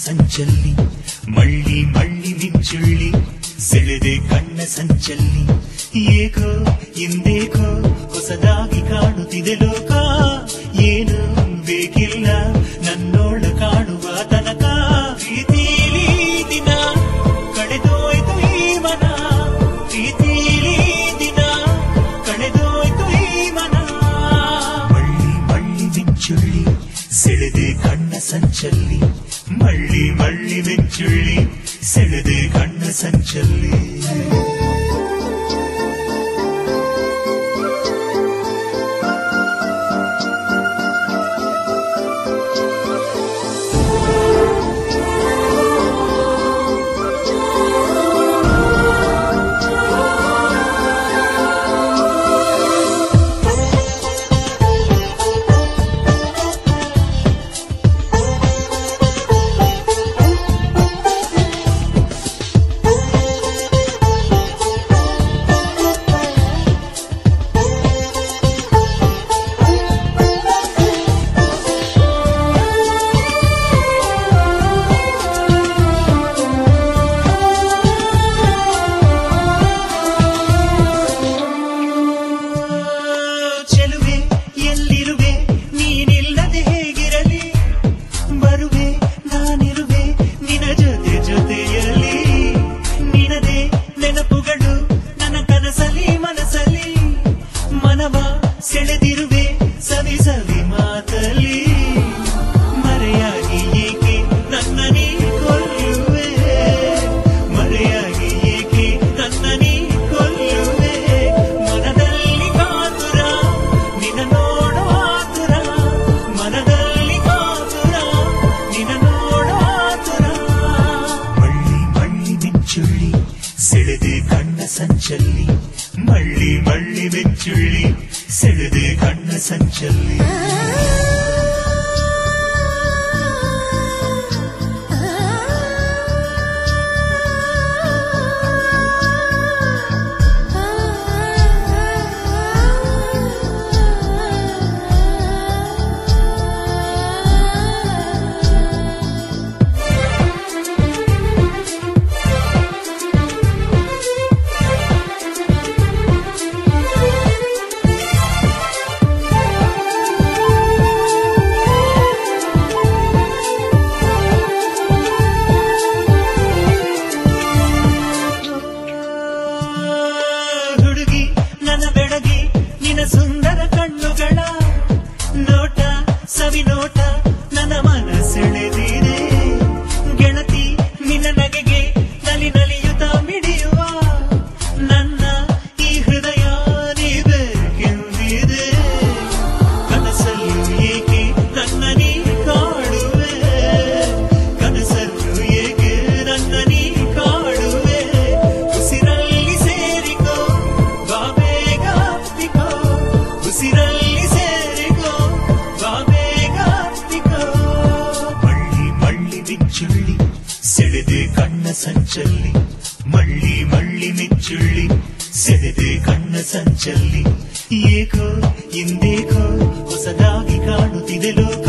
ಸಂಚಲ್ಲಿ ಮಳ್ಳಿ ಮಳ್ಳಿ ಮಿಂಚುಳ್ಳಿ ಸೆಳೆದೆ ಕಣ್ಣ ಸಂಚಲ್ಲಿ ಏಕೋ ಇಂದೇಕೋ ಹೊಸದಾಗಿ ಕಾಣುತ್ತಿದೆ ಲೋಕ ಏನು ಬೇಕಿಲ್ಲ ನನ್ನೋಳ ಕಾಣುವ ತನಕ ಪ್ರೀತಿಲಿ ದಿನ ಕಳೆದೋಯ್ತು ಈ ಮನ ಪ್ರೀತಿಲಿ ದಿನ ಕಳೆದೋಯ್ತು ಈ ಮನ ಮಳ್ಳಿ ಮಳ್ಳಿ ಮಿಂಚುಳ್ಳಿ ಸೆಳೆದೆ ಕಣ್ಣ ಸಂಚಲ್ಲಿ ಮಳ್ಳಿ ಮಳ್ಳಿ ಮಿಂಚುಳ್ಳಿ ಸೆಳೆದೆ ಕಣ್ಣ ಸಂಚಲ್ಲಿ ಸೆಳೆದಿರುವೆ ಸವಿ ಸವಿ ಮಾತಲಿ ಮರೆಯಾಗಿ ಏಕೆ ನನ್ನ ನೀ ಕೊಲ್ಲುವೆ ಮರೆಯಾಗಿ ಏಕೆ ನನ್ನ ನೀ ಕೊಲ್ಲುವೆ ಮನದಲ್ಲಿ ಕಾತುರ ನಿನ್ನ ನೋಡೋ ಆತುರ ಮನದಲ್ಲಿ ಕಾತುರ ನಿನ್ನ ನೋಡೋ ಆತುರ ಮಳ್ಳಿ ಮಳ್ಳಿ ಮಿಂಚುಳ್ಳಿ ಸೆಳೆದೆ ಕಣ್ಣ ಸಂಚಲ್ಲಿ ಮಳ್ಳಿ ಮಳ್ಳಿ ಮಿಂಚುಳ್ಳಿ ಸೆಳೆದೆ ಕಣ್ಣ ಸಂಚಲ್ಲಿ ಸುಂದರ ಕಣ್ಣುಗಳ ನೋಟ ಸವಿ ನೋಟ ನನ್ನ ಮನ ಸೆಳೆದಿದೆ ಗೆಳತಿ ನಿನ್ನ ನಗೆಗೆ ನಲಿ ನಲಿಯುತ್ತ ಮಿಡಿಯುವ ನನ್ನ ಈ ಹೃದಯ ನೀಬೇಕೆಂದಿದೆ ಕನಸಲ್ಲೂ ಏಕೆ ನನ್ನ ನೀ ಕಾಡುವೆ ಕನಸಲ್ಲೂ ಏಕೆ ನನ್ನ ನೀ ಕಾಡುವೆ ಉಸಿರಲ್ಲಿ ಸೇರಿಕೋ ಬಾಬೇಗ ಹತ್ತಿಕೋ ಉಸಿರಲ್ಲಿ ಸೇರಿಕೋ ಬಾಬೇಗ ಹತ್ತಿಕೋ ಮಳ್ಳಿ ಮಳ್ಳಿ ಮಿಂಚುಳ್ಳಿ ಸೆಳೆದೆ ಕಣ್ಣ ಸಂಚಲ್ಲಿ ಮಳ್ಳಿ ಮಳ್ಳಿ ಮಿಂಚುಳ್ಳಿ ಸೆಳೆದೆ ಕಣ್ಣ ಸಂಚಲ್ಲಿ ಏಕೋ ಇಂದೇಕೋ ಹೊಸದಾಗಿ ಕಾಣುತ್ತಿದೆ ಲೋಕ